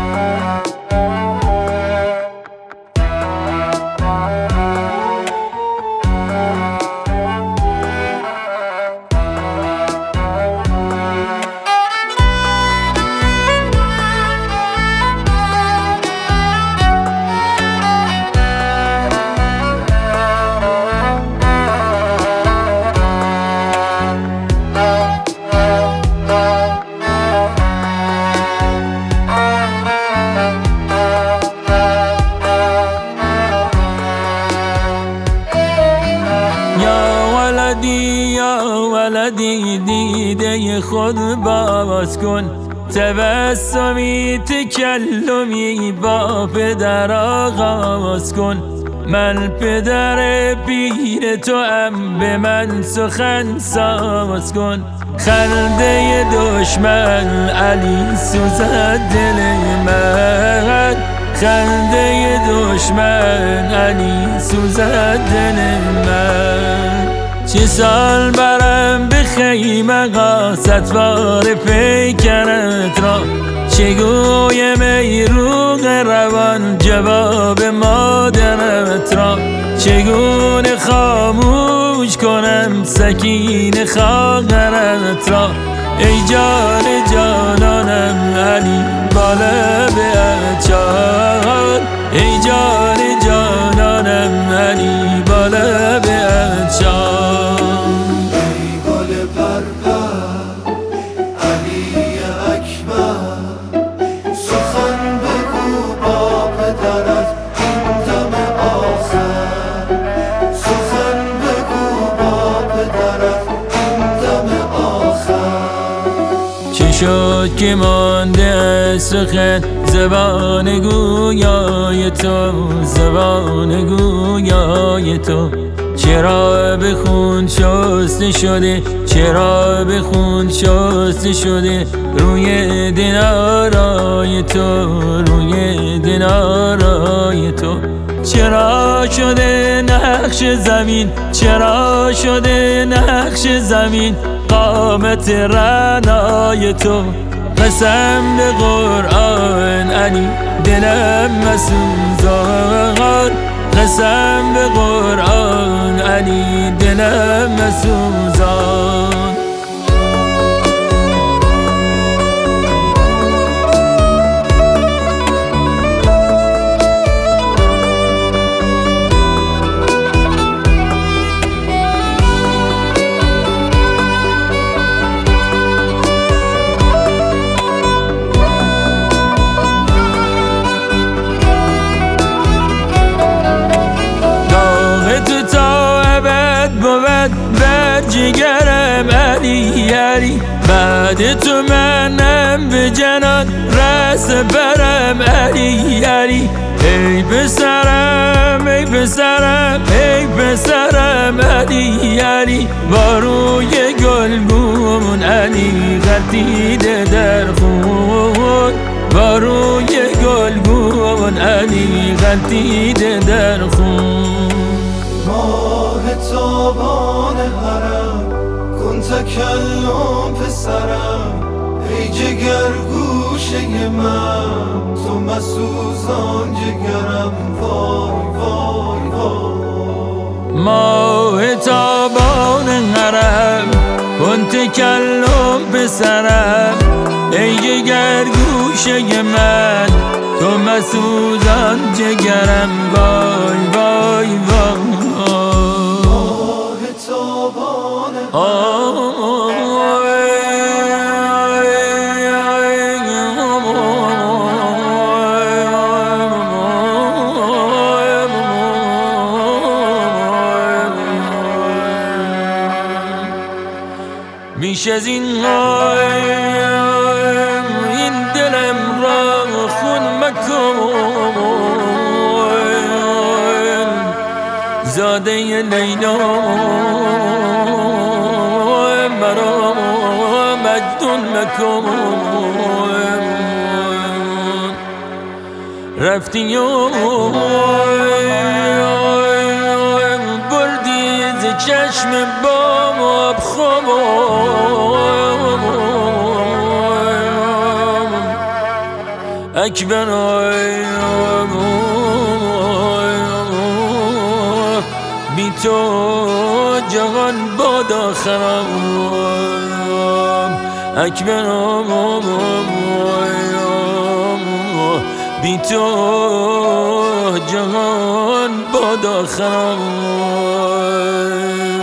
یا ولدی دیده خود باز کن، تبسمی تکلمی با پدر آغاز کن. من پدر پیر تو ام، به من سخن ساز کن. خنده دشمن علی سوزد دل من، خنده دشمن علی سوزد دل من. چه سال برم به خیمه ستوار پیکرت را، چگویم ای روح روان جواب مادرت را. چگونه خاموش کنم سکین خواهرت را، ای جان جانانم علی با لب اچار، ای جان جانانم علی با لب اچار. ای گل پرپر علی اکبر، سخن بگو با پدرت این دم آخر. سخن بگو با پدرت این دم آخر. چه شد که مانده سخن زبان گویای تو، زبان گویای تو. چرا به خون شسته شده، چرا به خون شسته شده روی دینارای تو، روی دینارای تو. چرا شده نقش زمین، چرا شده نقش زمین قامت رعنای تو. قسم به قرآن علی دلم مسوزان، قسم به قرآن علی دلم مسوزان. بر جگرم علی علی، بعد تو منم به جنان رس برم علی علی. ای پسرم ای پسرم ای پسرم علی علی، با روی گلگون علی غلطیده در خون، با روی گلگون علی غلطیده در خون. ماه تابان حرم کن تکلم پسرم، ای جگر گوشه من تو مسوزان جگرم. وای وای وای. ماه تابان حرم کن تکلم پسرم، ای جگر گوشه من تو مسوزان جگرم. وای وای وای. ماه تابان بیش از این این دلم را خون مکن، زاده لیلا مرا مجنون مکن. رفتی و بردی ز چشم باب خواب، اکبر بی تو جهان باد آخرم اکبر بی تو جهان باد آخرم